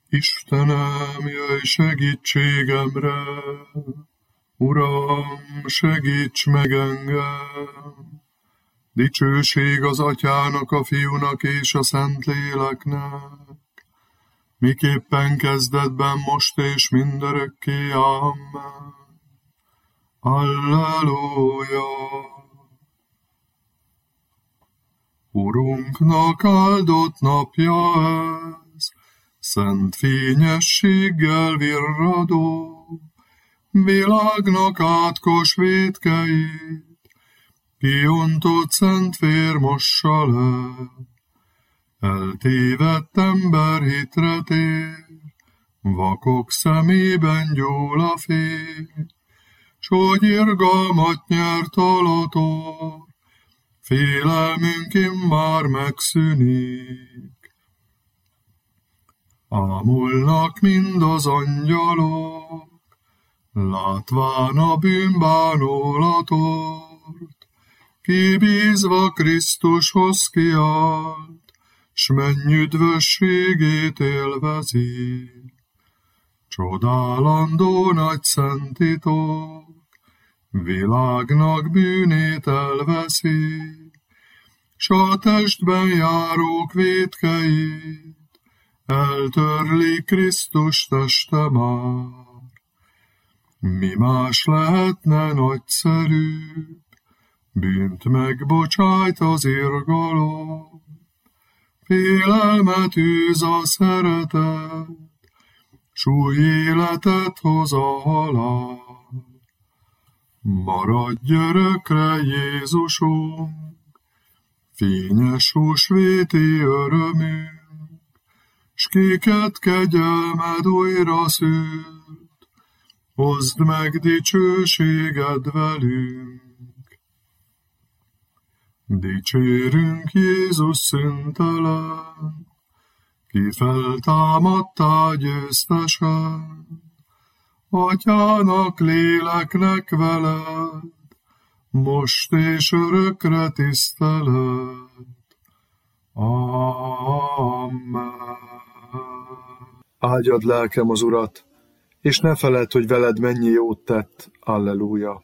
Istenem, jöjj segítségemre, Uram, segíts meg engem! Dicsőség az Atyának, a Fiúnak és a Szentléleknek, miképpen kezdetben, most és mindörökké. Amen. Alleluja! Urunknak áldott napja ez, szent fényességgel virradó, világnak átkos vétkeit, kiontott szent vér mossa le. Eltévedt ember hitre tér, vakok szemében gyúl a fény, s hogy irgalmat nyert alator, félelmünk immár megszűnik. Ámulnak mind az angyalok, látván a bűnbánulatort, kibízva Krisztushoz kiált, s menny üdvösségét élvezi. Csodálandó nagy szent titok, világnak bűnét elveszi, s a testben járók vétkeit eltörli Krisztus teste már. Mi más lehetne nagyszerűbb, bűnt megbocsájt az irgalom, félelmet űz a szeretet, s új életet hoz a halál. Maradj örökre, Jézusunk, fényes húsvéti örömünk, s kiket kegyelmed újra szült, hozd meg dicsőséged velünk. Dicsérünk Jézus szüntelen, ki feltámadtál győztesen, Atyának, léleknek veled, most és örökre tisztelet. Amen. Áldjad lelkem az Urat, és ne feledd, hogy veled mennyi jót tett. Alleluja.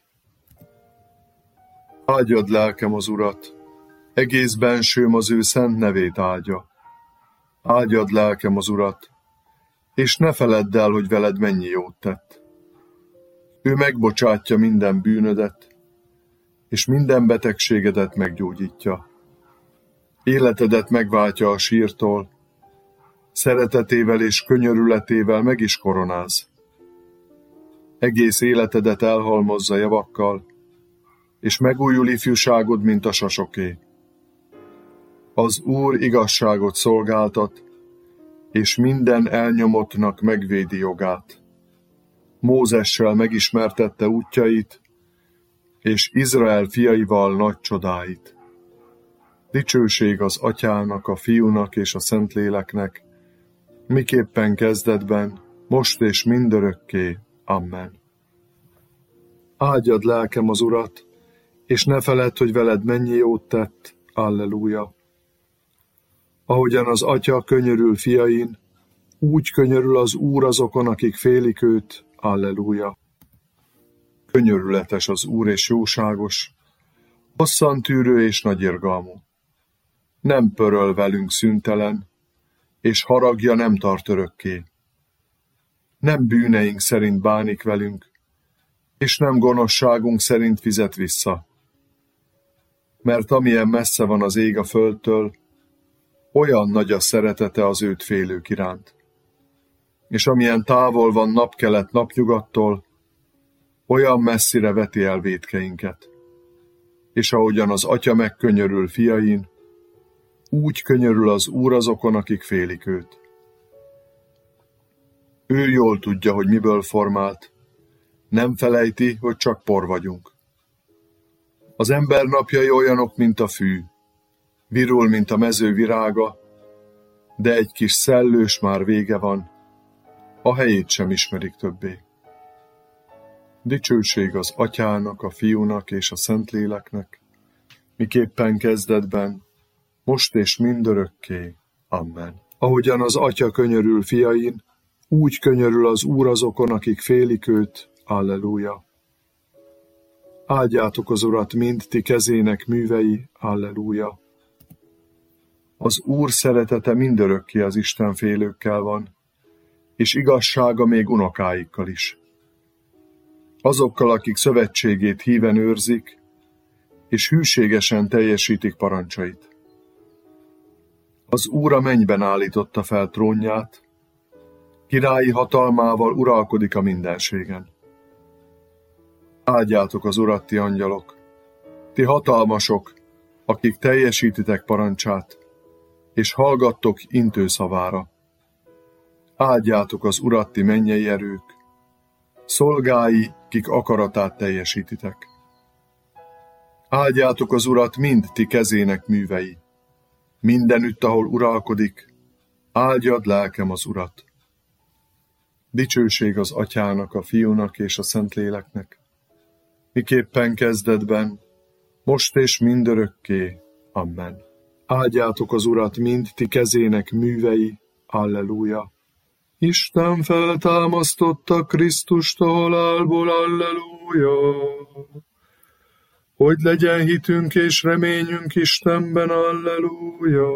Áldjad lelkem az Urat, egész bensőm az ő szent nevét áldja. Áldjad lelkem az Urat, és ne feledd el, hogy veled mennyi jót tett. Ő megbocsátja minden bűnödet, és minden betegségedet meggyógyítja. Életedet megváltja a sírtól, szeretetével és könyörületével meg is koronáz. Egész életedet elhalmozza javakkal, és megújul ifjúságod, mint a sasoké. Az Úr igazságot szolgáltat, és minden elnyomottnak megvédi jogát. Mózessel megismertette útjait, és Izrael fiaival nagy csodáit. Dicsőség az Atyának, a Fiúnak és a Szentléleknek, miképpen kezdetben, most és mindörökké. Amen. Áldjad lelkem az Urat, és ne feledd, hogy veled mennyi jót tett. Alleluja. Ahogyan az Atya könyörül fiain, úgy könyörül az Úr azokon, akik félik őt. Alleluja. Könyörületes az Úr és jóságos, hosszantűrő és nagyirgalmú. Nem pöröl velünk szüntelen, és haragja nem tart örökké. Nem bűneink szerint bánik velünk, és nem gonoszságunk szerint fizet vissza. Mert amilyen messze van az ég a földtől, olyan nagy a szeretete az őt félők iránt. És amilyen távol van napkelet napnyugattól, olyan messzire veti el vétkeinket. És ahogyan az Atya megkönyörül fiain, úgy könyörül az Úr azokon, akik félik őt. Ő jól tudja, hogy miből formált, nem felejti, hogy csak por vagyunk. Az ember napjai olyanok, mint a fű, virul, mint a mező virága, de egy kis szellős már vége van, a helyét sem ismerik többé. Dicsőség az Atyának, a Fiúnak és a Szentléleknek, miképpen kezdetben, most és mindörökké. Amen. Ahogyan az Atya könyörül fiain, Úgy könyörül az Úr azokon, akik félik őt. Alleluja. Áldjátok az Urat, mind ti kezének művei. Alleluja. Az Úr szeretete mindörökké az istenfélőkkel van, és igazsága még unokáikkal is. Azokkal, akik szövetségét híven őrzik, és hűségesen teljesítik parancsait. Az Úr a mennyben állította fel trónját, királyi hatalmával uralkodik a mindenségen. Áldjátok az Urat, ti angyalok, ti hatalmasok, akik teljesítitek parancsát, és hallgattok intő szavára. Áldjátok az Urat, ti mennyei erők, szolgái, kik akaratát teljesítitek. Áldjátok az Urat, mind ti kezének művei. Mindenütt, ahol uralkodik, áldjad lelkem az Urat. Dicsőség az Atyának, a Fiúnak és a Szentléleknek, miképpen kezdetben, most és mindörökké. Amen. Áldjátok az Urat, mind ti kezének művei. Alleluja. Isten feltámasztotta Krisztust a halálból. Alleluja. Hogy legyen hitünk és reményünk Istenben. Alleluja.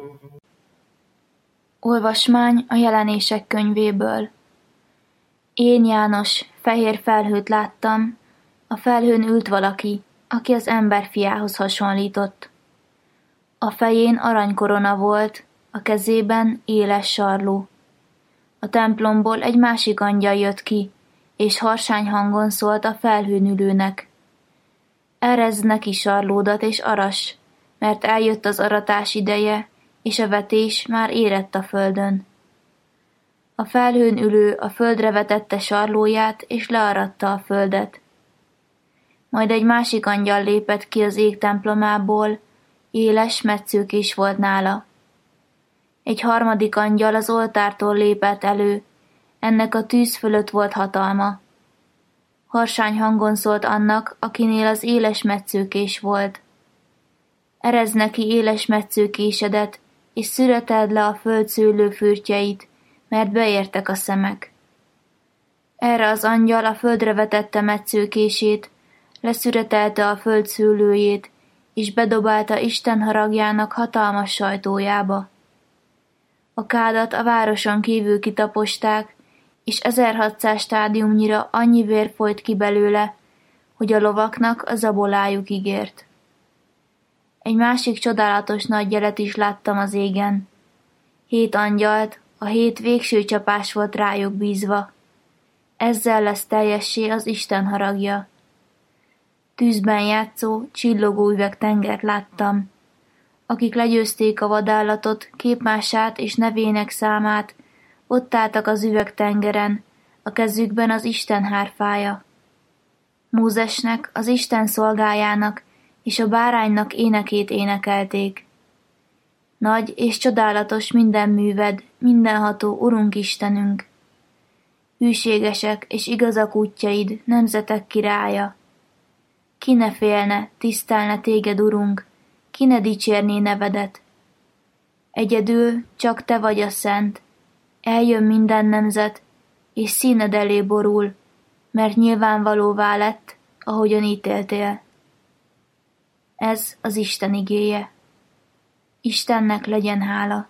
Olvasmány a Jelenések könyvéből. Én, János, fehér felhőt láttam, a felhőn ült valaki, aki az ember fiához hasonlított. A fején aranykorona volt, a kezében éles sarló. A templomból egy másik angyal jött ki, és harsány hangon szólt a felhőn ülőnek. Erezd neki sarlódat és arass, mert eljött az aratás ideje, és a vetés már érett a földön. A felhőn ülő a földre vetette sarlóját, és learatta a földet. Majd egy másik angyal lépett ki az ég templomából, éles metszőkés volt nála. Egy harmadik angyal az oltártól lépett elő, ennek a tűz fölött volt hatalma. Harsány hangon szólt annak, akinél az éles metszőkés volt. Erezd neki éles metszőkésedet, és szüreteld le a föld szőlőfürtjeit, mert beértek a szemek. Erre az angyal a földre vetette metszőkését, leszüretelte a föld szőlőjét, és bedobálta Isten haragjának hatalmas sajtójába. A kádat a városon kívül kitaposták, és 1600 stádiumnyira annyi vér folyt ki belőle, hogy a lovaknak a zabolájuk ígért. Egy másik csodálatos nagy jelet is láttam az égen. 7 angyalt, a 7 végső csapás volt rájuk bízva. Ezzel lesz teljessé az Isten haragja. Tűzben játszó, csillogó üvegtengert láttam. Akik legyőzték a vadállatot, képmását és nevének számát, ott álltak az üvegtengeren, a kezükben az Isten hárfája. Mózesnek, az Isten szolgájának és a báránynak énekét énekelték. Nagy és csodálatos minden műved, mindenható Urunk Istenünk. Hűségesek és igazak útjaid, nemzetek királya. Ki ne félne, tisztelne téged, Urunk, ki ne dicsérné nevedet. Egyedül csak te vagy a szent, eljön minden nemzet, és színed elé borul, mert nyilvánvalóvá lett, ahogyan ítéltél. Ez az Isten igéje. Istennek legyen hála.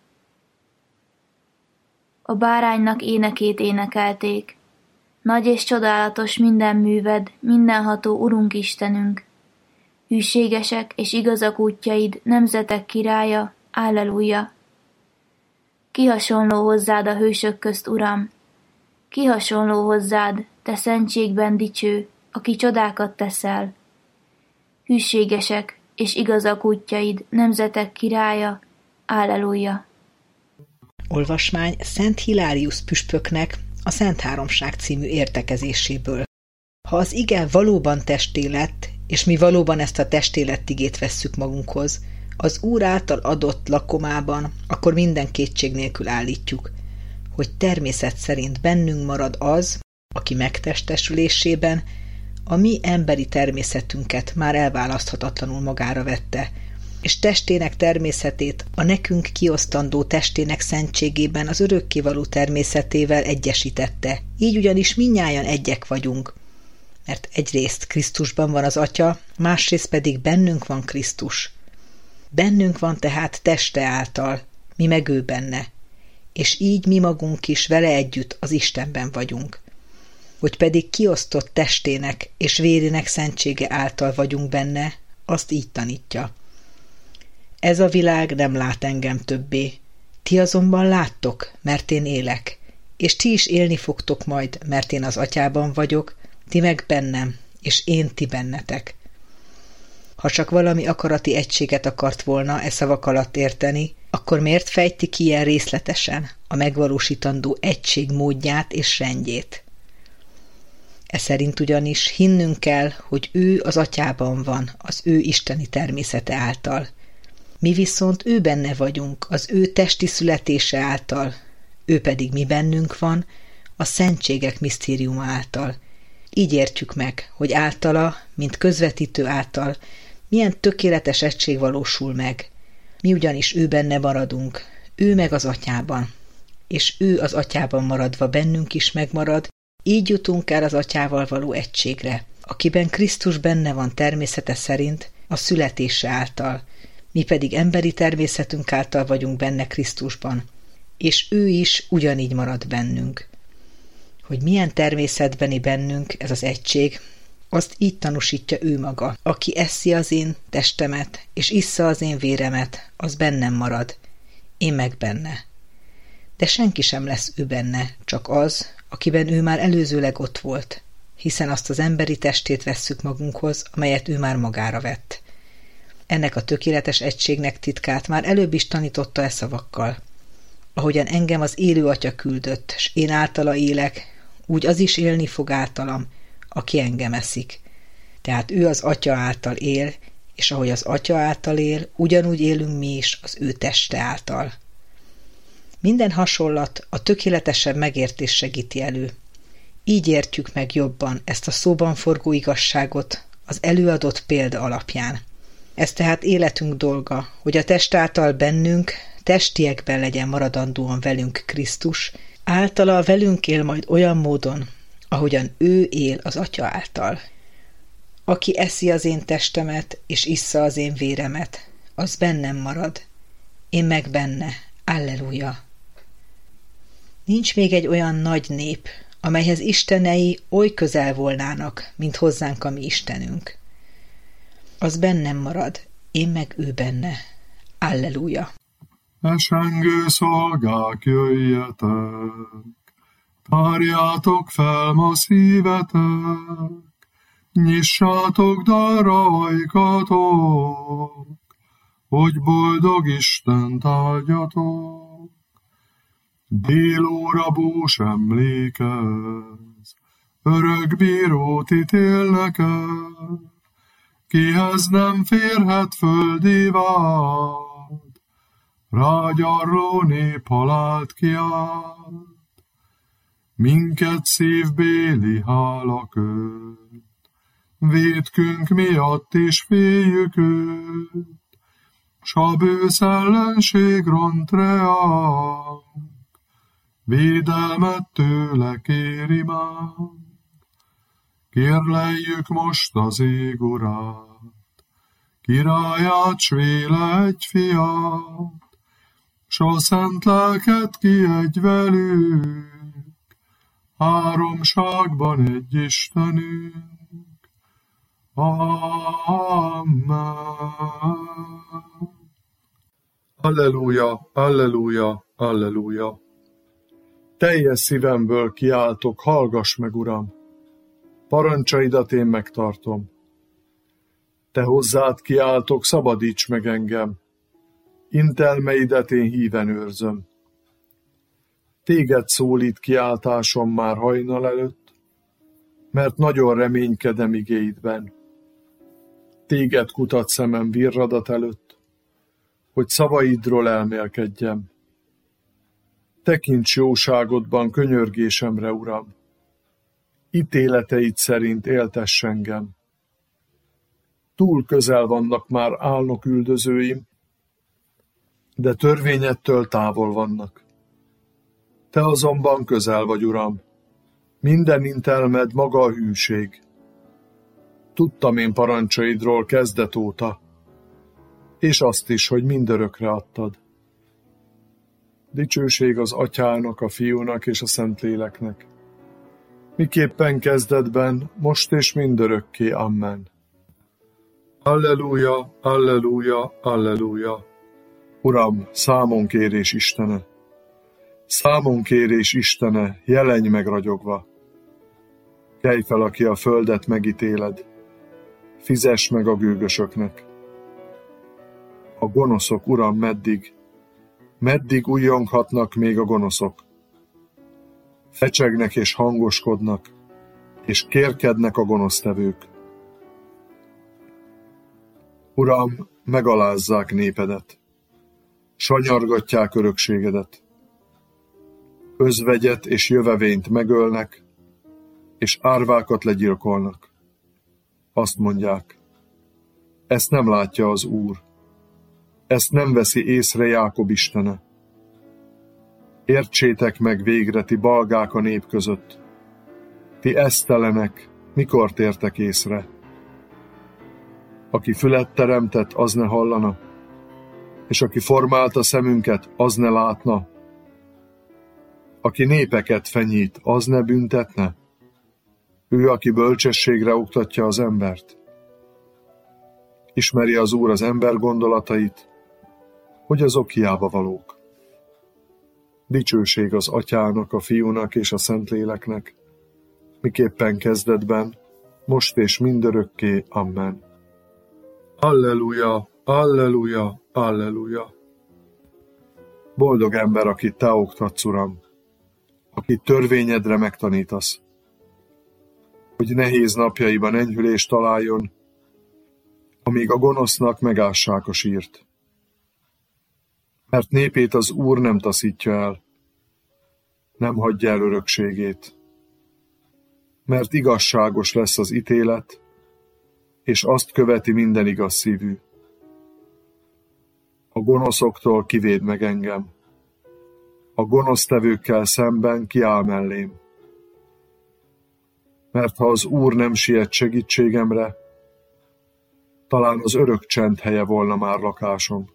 A báránynak énekét énekelték. Nagy és csodálatos minden műved, mindenható Urunk Istenünk. Hűségesek és igazak útjaid, nemzetek királya, Alleluja. Ki hasonló hozzád a hősök közt, Uram? Ki hasonló hozzád, te szentségben dicső, aki csodákat teszel? Hűségesek és igazak útjaid, nemzetek királya, Alleluja. Olvasmány Szent Hilárius püspöknek a Szent Háromság című értekezéséből. Ha az ige valóban testé lett, és mi valóban ezt a testélettigét vesszük magunkhoz, az Úr által adott lakomában, akkor minden kétség nélkül állítjuk, hogy természet szerint bennünk marad az, aki megtestesülésében a mi emberi természetünket már elválaszthatatlanul magára vette, és testének természetét a nekünk kiosztandó testének szentségében az örökkévaló természetével egyesítette. Így ugyanis mindnyájan egyek vagyunk, mert egyrészt Krisztusban van az Atya, másrészt pedig bennünk van Krisztus. Bennünk van tehát teste által, mi meg ő benne, és így mi magunk is vele együtt az Istenben vagyunk. Hogy pedig kiosztott testének és vérének szentsége által vagyunk benne, azt így tanítja. Ez a világ nem lát engem többé, ti azonban láttok, mert én élek, és ti is élni fogtok majd, mert én az Atyában vagyok, ti meg bennem, és én ti bennetek. Ha csak valami akarati egységet akart volna e szavak alatt érteni, akkor miért fejti ki ilyen részletesen a megvalósítandó egység módját és rendjét? E szerint ugyanis hinnünk kell, hogy ő az Atyában van, az ő isteni természete által. Mi viszont ő benne vagyunk, az ő testi születése által, ő pedig mi bennünk van, a szentségek misztériuma által. Így értjük meg, hogy általa, mint közvetítő által, milyen tökéletes egység valósul meg. Mi ugyanis ő benne maradunk, ő meg az Atyában, és ő az Atyában maradva bennünk is megmarad, így jutunk el az Atyával való egységre, akiben Krisztus benne van természete szerint a születése által, mi pedig emberi természetünk által vagyunk benne Krisztusban, és ő is ugyanígy marad bennünk. Hogy milyen természetbeni bennünk ez az egység, azt így tanúsítja ő maga, aki eszi az én testemet, és issza az én véremet, az bennem marad, én meg benne. De senki sem lesz ő benne, csak az, akiben ő már előzőleg ott volt, hiszen azt az emberi testét vesszük magunkhoz, amelyet ő már magára vett. Ennek a tökéletes egységnek titkát már előbb is tanította e szavakkal. Ahogyan engem az élő Atya küldött, s én általa élek, úgy az is élni fog általam, aki engem eszik. Tehát ő az Atya által él, és ahogy az Atya által él, ugyanúgy élünk mi is az ő teste által. Minden hasonlat a tökéletesebb megértés segíti elő. Így értjük meg jobban ezt a szóban forgó igazságot az előadott példa alapján. Ez tehát életünk dolga, hogy a test által bennünk, testiekben legyen maradandóan velünk Krisztus, általa velünk él majd olyan módon, ahogyan ő él az Atya által. Aki eszi az én testemet, és issza az én véremet, az bennem marad, én meg benne. Alleluja! Nincs még egy olyan nagy nép, amelyhez istenei oly közel volnának, mint hozzánk a mi Istenünk. Az bennem marad, én meg ő benne. Alleluja! Esengő szolgák, jöjjetek, tárjátok fel ma szívetek, nyissátok darra ajkatok, hogy boldog Istent áldjatok. Délóra bús emlékez, örök bírót ítél neked, kihez nem férhet földi vád, rágyarló nép halált kiált. Minket szívbéli hála köt, vétkünk miatt is féljük őt, s a bősz ellenség ront reánk, védelmet tőle kéri már. Kérleljük most az ég urát, királyát, s véle egy fiát, s a szent lelket kiadj velük, háromságban egy Istenünk. Amen. Alleluja, alleluja, alleluja. Teljes szívemből kiáltok, hallgass meg, Uram! Parancsaidat én megtartom. Te hozzád kiáltok, szabadíts meg engem. Intelmeidet én híven őrzöm. Téged szólít kiáltásom már hajnal előtt, mert nagyon reménykedem igéidben. Téged kutat szemem virradat előtt, hogy szavaidról elmélkedjem. Tekints jóságodban könyörgésemre, Uram! Ítéleteid szerint éltess engem. túl közel vannak már álnok üldözőim, de törvényettől távol vannak. Te azonban közel vagy, Uram, minden intelmed maga a hűség. Tudtam én parancsaidról kezdet óta, és azt is, hogy mindörökre adtad. Dicsőség az Atyának, a Fiúnak és a Szentléleknek, miképpen kezdetben, most és mindörökké. Amen. Alleluja, alleluja, alleluja. Uram, számonkérés Istene! Számonkérés Istene, jelenj meg ragyogva! Kelj fel, aki a földet megítéled, fizess meg a gőgösöknek. A gonoszok, Uram, meddig ujjonghatnak még a gonoszok? Fecsegnek és hangoskodnak, és kérkednek a gonosztevők. Uram, megalázzák népedet, sanyargatják örökségedet. Özvegyet és jövevényt megölnek, és árvákat legyilkolnak. Azt mondják, ezt nem látja az Úr, ezt nem veszi észre Jákob Istene. Értsétek meg végre, ti balgák a nép között, ti esztelenek, mikor tértek észre? Aki fület teremtett, az ne hallana, és aki formálta szemünket, az ne látna. Aki népeket fenyít, az ne büntetne? Ő, aki bölcsességre oktatja az embert. Ismeri az Úr az ember gondolatait, hogy azok hiába valók. Dicsőség az Atyának, a Fiúnak és a Szentléleknek, miképpen kezdetben, most és mindörökké. Amen. Alleluja, alleluja, alleluja. Boldog ember, akit te oktatsz, Uram, akit törvényedre megtanítasz, hogy nehéz napjaiban enyhülést találjon, amíg a gonosznak megássák a sírt. Mert népét az Úr nem taszítja el, nem hagyja el örökségét. Mert igazságos lesz az ítélet, és azt követi minden igaz szívű. A gonoszoktól kivéd meg engem, a gonosztevőkkel szemben kiáll mellém. Mert ha az Úr nem siet segítségemre, talán az örök csend helye volna már lakásom.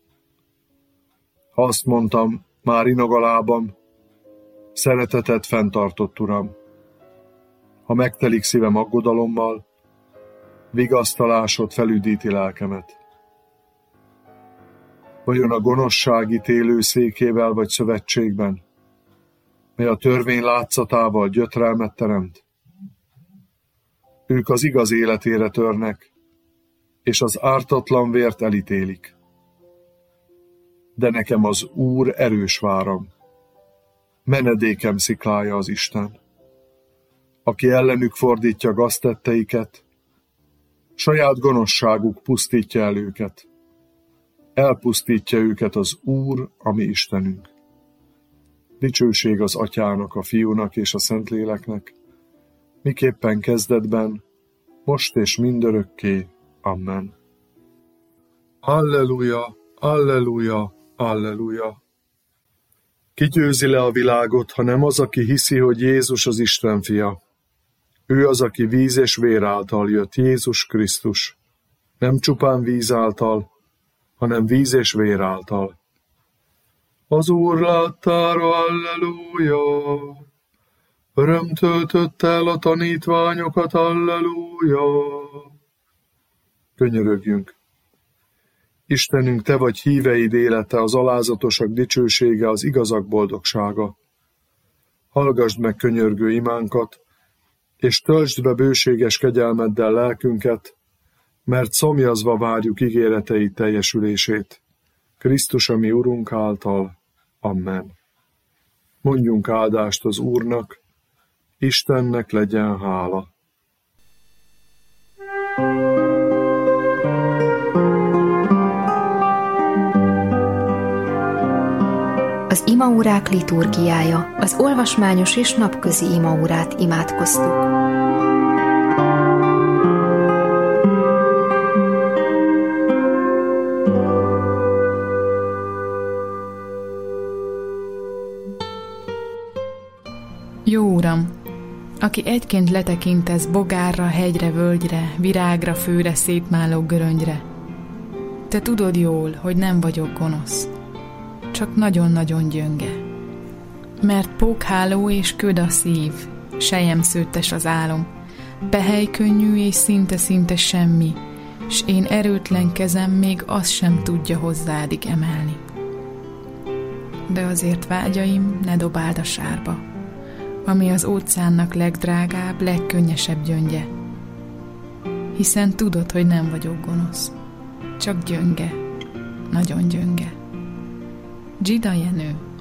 Ha azt mondtam, már inog a lábam, szeretetet fenntartott, Uram. Ha megtelik szívem aggodalommal, vigasztalásod felüdíti lelkemet. Vajon a gonoszság ítélő székével vagy szövetségben, mely a törvény látszatával gyötrelmet teremt? Ők az igaz életére törnek, és az ártatlan vért elítélik. De nekem az Úr erős váram, menedékem sziklája az Isten, aki ellenük fordítja gaztetteiket, saját gonoszságuk pusztítja el őket. Elpusztítja őket az Úr, a mi Istenünk. Dicsőség az Atyának, a Fiúnak és a Szentléleknek, miképpen kezdetben, most és mindörökké. Amen. Alleluja, alleluja, alleluja. Ki győzi le a világot, ha nem az, aki hiszi, hogy Jézus az Isten fia? Ő az, aki víz és vér által jött, Jézus Krisztus. Nem csupán víz által, hanem víz és vér által. Az Úr láttára, alleluja! Öröm töltött el a tanítványokat, alleluja! Könyörögjünk! Istenünk, te vagy híveid élete, az alázatosak dicsősége, az igazak boldogsága. Hallgasd meg könyörgő imánkat, és töltsd be bőséges kegyelmeddel lelkünket, mert szomjazva várjuk ígéreteid teljesülését. Krisztus, a mi Urunk által. Amen. Mondjunk áldást az Úrnak, Istennek legyen hála. Az imaórák liturgiája, az olvasmányos és napközi imaórát imádkoztuk. Jó Uram, aki egyként letekintesz bogárra, hegyre, völgyre, virágra, főre, szétmáló göröngyre, te tudod jól, hogy nem vagyok gonosz, csak nagyon-nagyon gyönge. Mert pókháló és köd a szív, selyemszőttes az álom, pehely könnyű és szinte-szinte semmi, s én erőtlen kezem még azt sem tudja hozzádig emelni. De azért vágyaim ne dobáld a sárba, ami az óceánnak legdrágább, legkönnyesebb gyöngye, hiszen tudod, hogy nem vagyok gonosz, csak gyönge, nagyon gyönge. Dzsida Jenő.